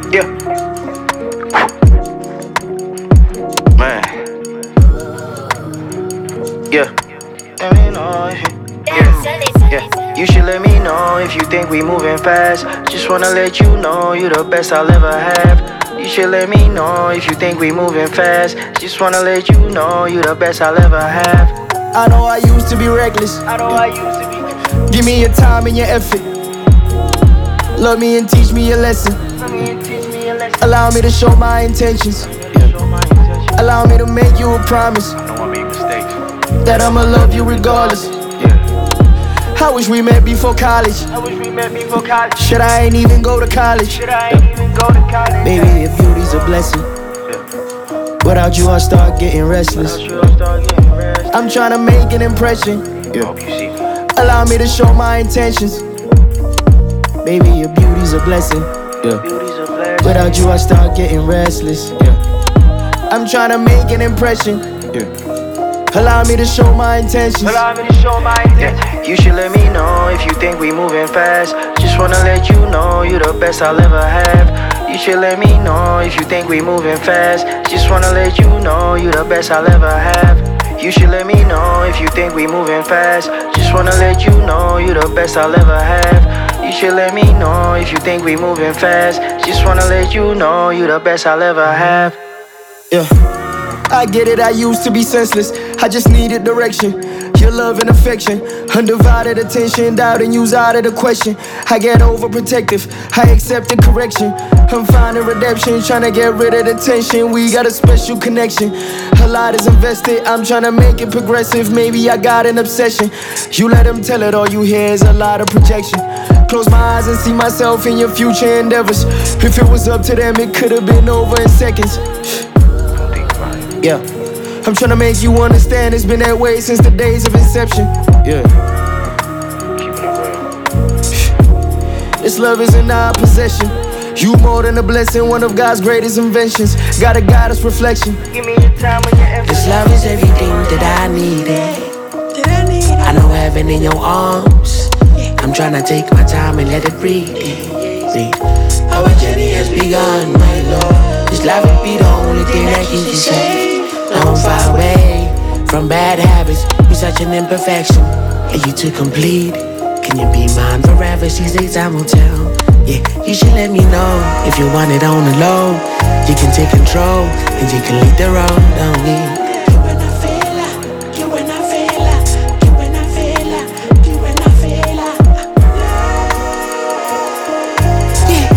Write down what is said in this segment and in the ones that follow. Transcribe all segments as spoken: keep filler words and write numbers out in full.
Yeah. Man. Yeah. Let me know. Yeah. Yeah. You should let me know if you think we moving fast. Just wanna let you know you the best I'll ever have. You should let me know if you think we moving fast. Just wanna let you know you the best I'll ever have. I know I used to be reckless. I know I used to be. Give me your time and your effort. Love me and teach me a lesson. Love me and teach me a lesson. Allow me to show my intentions. Yeah. Allow me to make you a promise I know I make mistakes. that I'ma love you regardless. Yeah. I wish we met before college. I wish we met before college. Should I ain't even go to college? Should I ain't even go to college? Baby, your beauty's a blessing. Yeah. Without you, I start getting restless. Without you, I start getting restless. I'm trying to make an impression. Yeah. Hope you see me. Allow me to show my intentions. Baby, your beauty's a blessing. Yeah. Beauty's a blessing. Without you, I start getting restless. Yeah. I'm trying to make an impression. Yeah. Allow me to show my intentions. Allow me to show my intentions. Yeah. You should let me know if you think we moving fast. Just wanna let you know you the best I'll ever have. You should let me know if you think we moving fast. Just wanna let you know you the best I'll ever have. You should let me know if you think we moving fast. Just wanna let you know you the best I'll ever have. You should let me know if you think we moving fast. Just wanna let you know you the best I'll ever have. Yeah. I get it, I used to be senseless. I just needed direction. Your love and affection, undivided attention, doubting you's out of the question. I get overprotective, I accepted correction. I'm finding redemption, trying to get rid of the tension. We got a special connection. A lot is invested, I'm trying to make it progressive. Maybe I got an obsession. You let them tell it, all you hear is a lot of projection. Close my eyes and see myself in your future endeavors. If it was up to them, it could have been over in seconds. Yeah. I'm tryna make you understand it's been that way since the days of inception. Yeah. This love is in our possession. You more than a blessing, one of God's greatest inventions. Gotta guide us reflection. Give me your time and your effort. This love is everything that I needed. I know heaven in your arms. I'm tryna take my time and let it breathe. breathe. Our journey has begun, my Lord. This life will be the only thing that keeps me safe. Now I'm far away from bad habits. You're such an imperfection, and you too complete. Can you be mine forever? She says time will tell. Yeah, you should let me know if you want it on the low. You can take control and you can lead the road. Don't need. You and I feel like, you and I feel like, you and I feel like, you and I feel like. Yeah.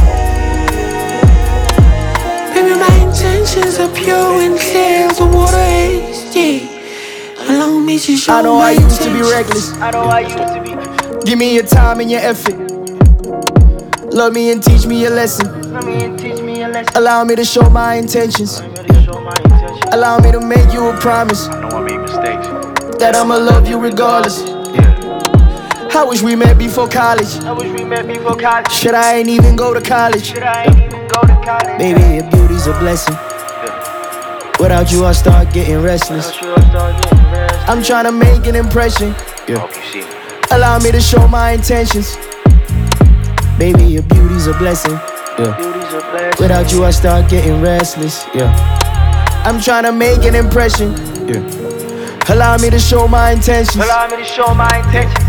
Baby, my intentions are pure and clear as the water is. Yeah. Allow me to show I know my I used to be intentions. reckless. I know I used to be. Give me your time and your effort. Love me and teach me a lesson. Love me and teach me a lesson. Allow me to show my intentions. Allow me to show my intentions. Allow me to make you a promise I know I make mistakes. that I'ma love you regardless. Yeah. I wish we met before college. I wish we met before college. Should I ain't even go to college? Should I ain't even go to college? Baby, your beauty's a blessing. Yeah. Without you, I start getting restless. Without you, I start getting restless. I'm trying to make an impression. I hope you see me. Allow me to show my intentions. Baby, your beauty's a blessing. Yeah. Beauty's a blessing. Without you, I start getting restless. Yeah. I'm trying to make an impression. Yeah. Allow me to show my intentions. Allow me to show my intentions.